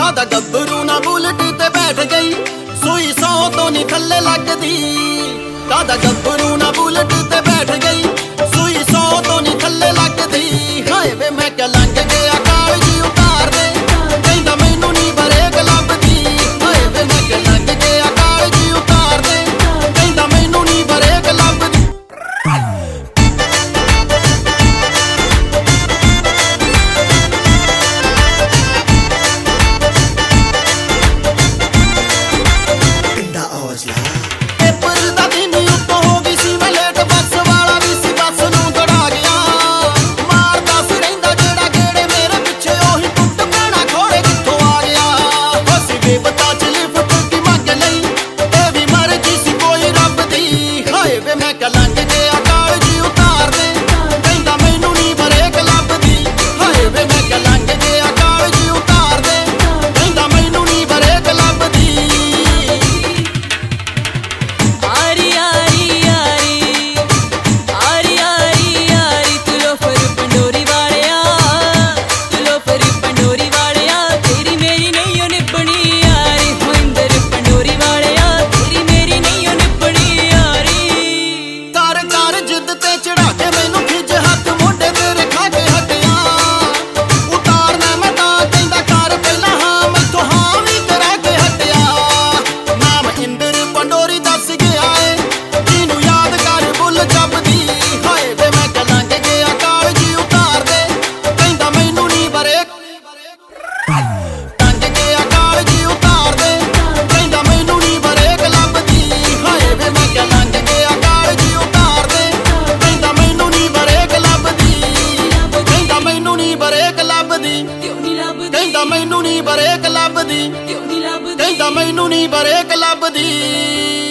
ਕਾਦਾ ਗੱਭਰੂ ਨਾ ਬੁਲਟ ਤੇ ਬੈਠ ਗਈ, ਸੂਈ 100 ਤੋਂ ਨਹੀਂ ਥੱਲੇ ਲੱਗਦੀ। ਕਾਦਾ ਗੱਭਰੂ ਨਾ ਬੁਲਟ ਤੇ ਬੈਠ ਗਈ, ਸੂਈ 100 ਤੋਂ ਨਹੀਂ ਥੱਲੇ ਲੱਗਦੀ। ਹਾਏ ਵੇ ਮੈਂ ਕਿਆ ਲੰਘ ਗਿਆ ਕਾਲਜੀ ਉਤਾਰ ਦੇ, ਕਹਿੰਦਾ ਮੈਨੂੰ ਨਹੀਂ ਬਰੇਕ ਲੱਭਦੀ। ਹਾਏ ਵੇ ਮੈਂ ਕਿਆ ਲੰਘ ਗਿਆ ਕਾਲਜੀ ਉਤਾਰ ਦੇ, ਕਹਿੰਦਾ ਮੈਨੂੰ ਨਹੀਂ ਬਰੇਕ ਲੱਭਦੀ। ਪੇਪਰ ਦਾ ਦਿਨ ਉੱਤੋਂ ਹੋ ਗਈ ਸੀ ਮੈਂ ਲੇਟ, ਬੱਸ ਵਾਲਾ ਵੀ ਸੀ ਬੱਸ ਨੂੰ ਦੜਾ ਗਿਆ। ਮਾਰਦਾ ਸੀ ਰਹਿੰਦਾ ਜਿਹੜਾ ਗੇੜੇ ਮੇਰੇ ਪਿੱਛੇ, ਉਹੀ ਟੁੱਟ ਪੈਣਾ ਖੋੜੇ ਕਿੱਥੋਂ ਆ ਗਿਆ। ਅਸੀਂ ਬੇਪਤਾ ਚ ਲਿਫਟ ਦੀ ਮੰਗ ਲਈ, ਇਹ ਵੀ ਮਰਜ਼ੀ ਸੀ ਕੋਈ ਰੱਬ ਦੀ। ਹਾਏ ਵੇ ਮੈਂ ਕਿਆ ਲੰਘ ਗਿਆ ਕਾਲਜੀ ਉਤਾਰ ਦੇ, ਕਹਿੰਦਾ ਮੈਨੂੰ ਨਹੀਂ ਬਰੇਕ ਲੱਭਦੀ। ਹਾਏ ਵੇ ਮੈਂ ਕਿਆ ਲੰਘ ਗਿਆ ਕਾਲਜੀ ਉਤਾਰ ਦੇ, ਕਹਿੰਦਾ ਮੈਨੂੰ ਨਹੀਂ ਬਰੇਕ ਲੱਭਦੀ। ਕਹਿੰਦਾ ਮੈਨੂੰ ਨਹੀਂ ਬਰੇਕ ਲੱਭਦੀ, ਕਹਿੰਦਾ ਮੈਨੂੰ ਨਹੀਂ ਬਰੇਕ ਲੱਭਦੀ।